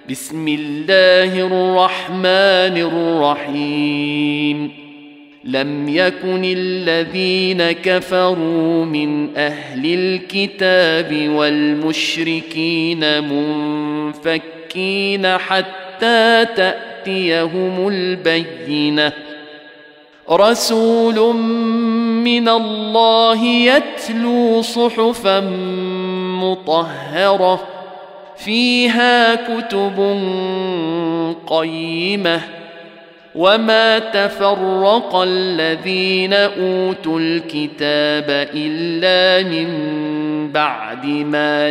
بسم الله الرحمن الرحيم. لم يكن الذين كفروا من أهل الكتاب والمشركين منفكين حتى تأتيهم البينة. رسول من الله يتلو صحفا مطهرة فيها كتب قيمة. وما تفرق الذين أوتوا الكتاب إلا من بعد ما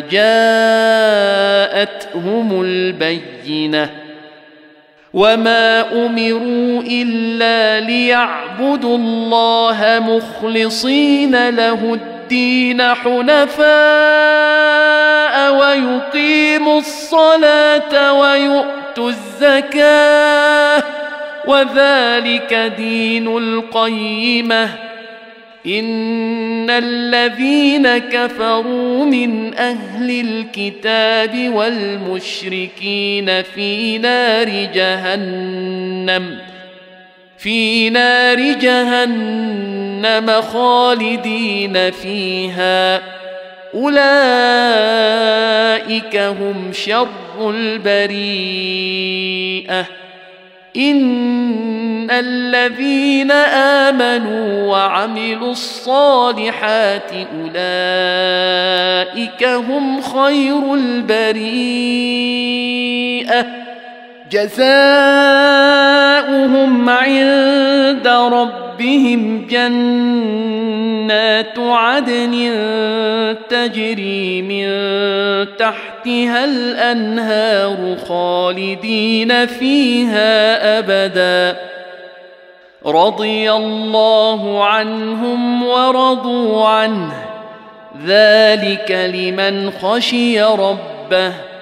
جاءتهم البينة. وما أمروا إلا ليعبدوا الله مخلصين له الدين حنفاء ويقيموا الصلاة ويؤتوا الزكاة وذلك دين القيمة. إن الذين كفروا من أهل الكتاب والمشركين في نار جهنم خالدين فيها. أولئك هم شر البريئة. إن الذين آمنوا وعملوا الصالحات أولئك هم خير البريئة. جزاؤهم عند ربهم جنات عدن تجري من تحتها الأنهار خالدين فيها أبدا. رضي الله عنهم ورضوا عنه ذلك لمن خشي ربه.